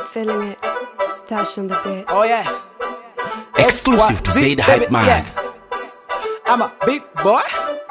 Feeling it, stash on the bed. Oh yeah. Exclusive to Zaid Hype Man. Yeah. I'm a big boy.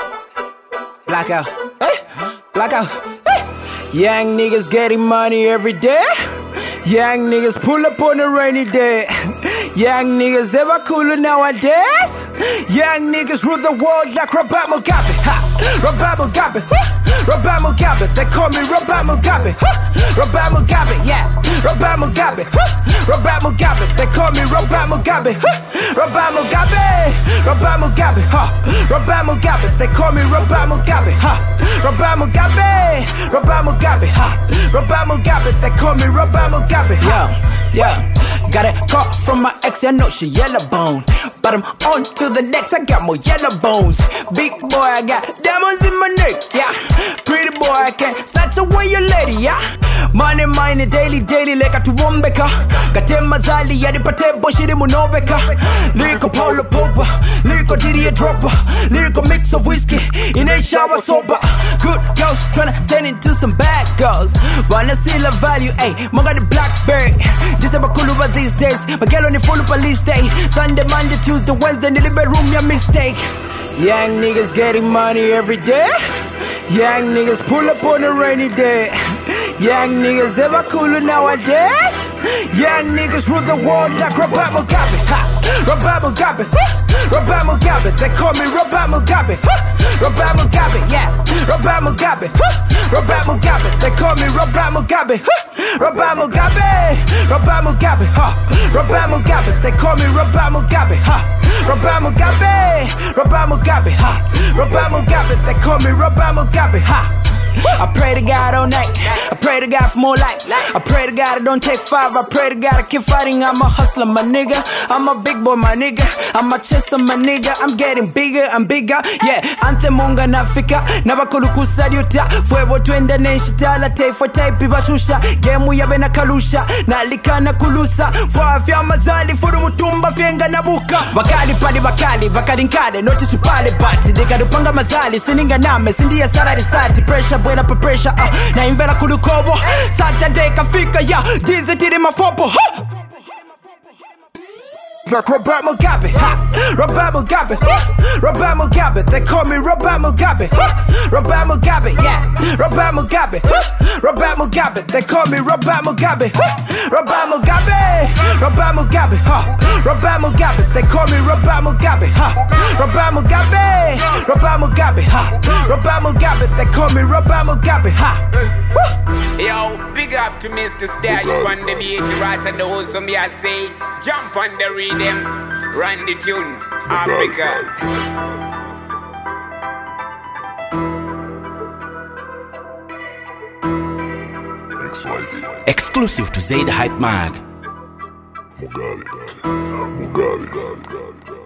Blackout. Hey. Blackout. Hey. Young niggas getting money every day. Young niggas pull up on a rainy day. Young niggas ever cooler nowadays. Young niggas rule the world like Robert Mugabe. Ha! Robert Mugabe. Robert Mugabe. They call me Robert Mugabe. Robert Mugabe. Yeah. Robert Mugabe. Robert Mugabe. They call me Robert Mugabe. Robert Mugabe. Robert Mugabe. Robert Mugabe. They call me Robert Mugabe. Robert Mugabe. Robert Mugabe. Robert Mugabe. They call me Robert Mugabe. Yeah. Got a call from my ex, I know she yellow bone. But I'm on to the next, I got more yellow bones. Big boy, I got diamonds in my neck, yeah. Pretty boy, I can snatch away your lady, yeah. Money, daily, leka tuwombeka. Kate mazali, yadi pate boshiri munoveka. Lyrical Paulo Popa, lyrical Didier Dropper. Lyrical mix of whiskey, in a shower sober. Good girls, tryna turn into some bad girls. Wanna see the value, ayy, monga the Blackberry. December Kuluba these days, my girl on the full police day. Sunday, Monday, Tuesday, Wednesday, in the bedroom, your mistake. Young niggas getting money every day. Young niggas pull up on a rainy day. Young niggas ever cooler nowadays. Young niggas rule the world like Robert Mugabe. Robert Mugabe. Robert Mugabe. They call me Robert Mugabe. Robert Mugabe. Yeah. Robert Mugabe. Robert Mugabe. They call me Robert Mugabe. Robert Mugabe. Robert Mugabe. Robert Mugabe. They call me Robert Mugabe. Robert Mugabe. Robert Mugabe. Robert Mugabe. They call me Robert Mugabe. I pray to God all night. I pray to God for more life. I pray to God I don't take 5. I pray to God I keep fighting. I'm a hustler, my nigga. I'm a big boy, my nigga. I'm a chaser, my nigga. I'm getting bigger and bigger. Yeah, anthem munga nafika. Nabakulu kusadiuta. Fuego twende nenshitala. Taifa type bachusha. Gemu yabe na kalusha. Nalika na kulusa. Fwa fya mazali. Furu mutumba fyenga nabuka. Wakali pali wakali. Wakali nkade. Notice upale bati. Dika dupanga mazali. Sininga name. Sindia sarari sati. Pressure buena pa pressure. Na invera kulukobo. Saturday kafika ya. Dize tiri mafopo. Like Robert Mugabe, Robert Mugabe, Robert Mugabe. They call me Robert Mugabe, Robert Mugabe, yeah. Robert Mugabe, Robert Mugabe. They call me Robert Mugabe, Robert Mugabe, Robert Mugabe, Robert Mugabe. They call me Robert Mugabe, Robert Mugabe, Robert Mugabe, Robert Mugabe. They call me Robert Mugabe, Yo, big up to Mr. Stash on the beat, right and the wholesome, me I say. Jump on the rhythm, run the tune, Africa. Exclusive to Zaid Hype Mag. Mugabe.